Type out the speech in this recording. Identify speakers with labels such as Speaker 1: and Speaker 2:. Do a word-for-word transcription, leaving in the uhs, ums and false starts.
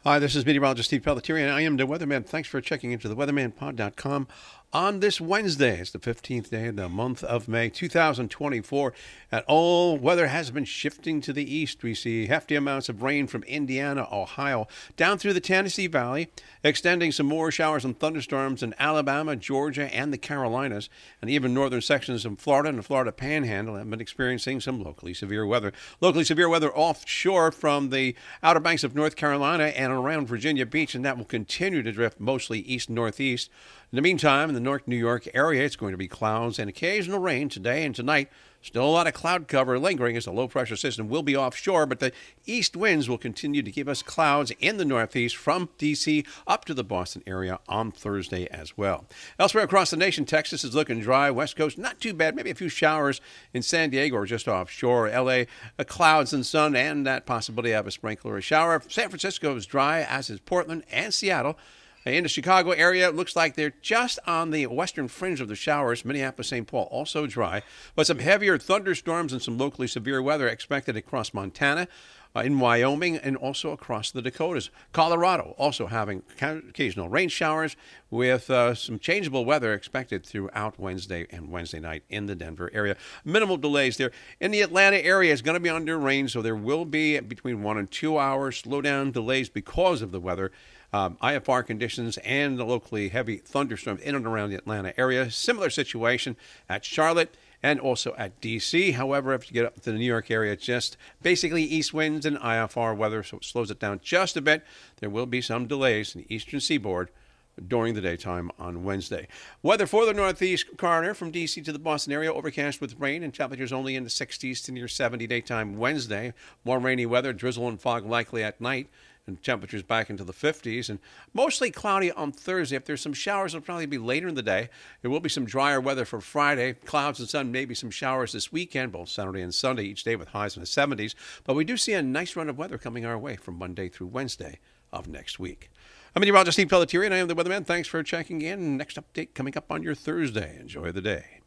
Speaker 1: Hi, this is meteorologist Steve Pelletieri, and I am the Weatherman. Thanks for checking into the weatherman pod dot com on this Wednesday. It's the fifteenth day of the month of May, two thousand twenty-four, and all weather has been shifting to the east. We see hefty amounts of rain from Indiana, Ohio, down through the Tennessee Valley, extending some more showers and thunderstorms in Alabama, Georgia, and the Carolinas, and even northern sections of Florida and the Florida Panhandle have been experiencing some locally severe weather. Locally severe weather offshore from the Outer Banks of North Carolina and around Virginia Beach, and that will continue to drift mostly east-northeast. In the meantime, in the North New York area, it's going to be clouds and occasional rain today and tonight. Still a lot of cloud cover lingering as the low-pressure system will be offshore, but the east winds will continue to give us clouds in the northeast from D C up to the Boston area on Thursday as well. Elsewhere across the nation, Texas is looking dry. West Coast, not too bad. Maybe a few showers in San Diego or just offshore. L A, uh, clouds and sun and that possibility of a sprinkle or a shower. San Francisco is dry, as is Portland and Seattle. In the Chicago area, it looks like they're just on the western fringe of the showers. Minneapolis, Saint Paul, also dry. But some heavier thunderstorms and some locally severe weather expected across Montana, uh, in Wyoming, and also across the Dakotas. Colorado also having occasional rain showers with uh, some changeable weather expected throughout Wednesday and Wednesday night in the Denver area. Minimal delays there. In the Atlanta area, it's going to be under rain, so there will be between one and two hours slow down delays because of the weather. Um, I F R conditions and the locally heavy thunderstorms in and around the Atlanta area. Similar situation at Charlotte and also at D C. However, if you get up to the New York area, it's just basically east winds and I F R weather, so it slows it down just a bit. There will be some delays in the eastern seaboard during the daytime on Wednesday. Weather for the northeast corner from D C to the Boston area, overcast with rain and temperatures only in the sixties to near seventy daytime Wednesday. More rainy weather, drizzle and fog likely at night, and temperatures back into the fifties, and mostly cloudy on Thursday. If there's some showers, it'll probably be later in the day. There will be some drier weather for Friday. Clouds and sun, maybe some showers this weekend, both Saturday and Sunday, each day with highs in the seventies. But we do see a nice run of weather coming our way from Monday through Wednesday of next week. I'm meteorologist Steve Pelletieri, and I am the Weatherman. Thanks for checking in. Next update coming up on your Thursday. Enjoy the day.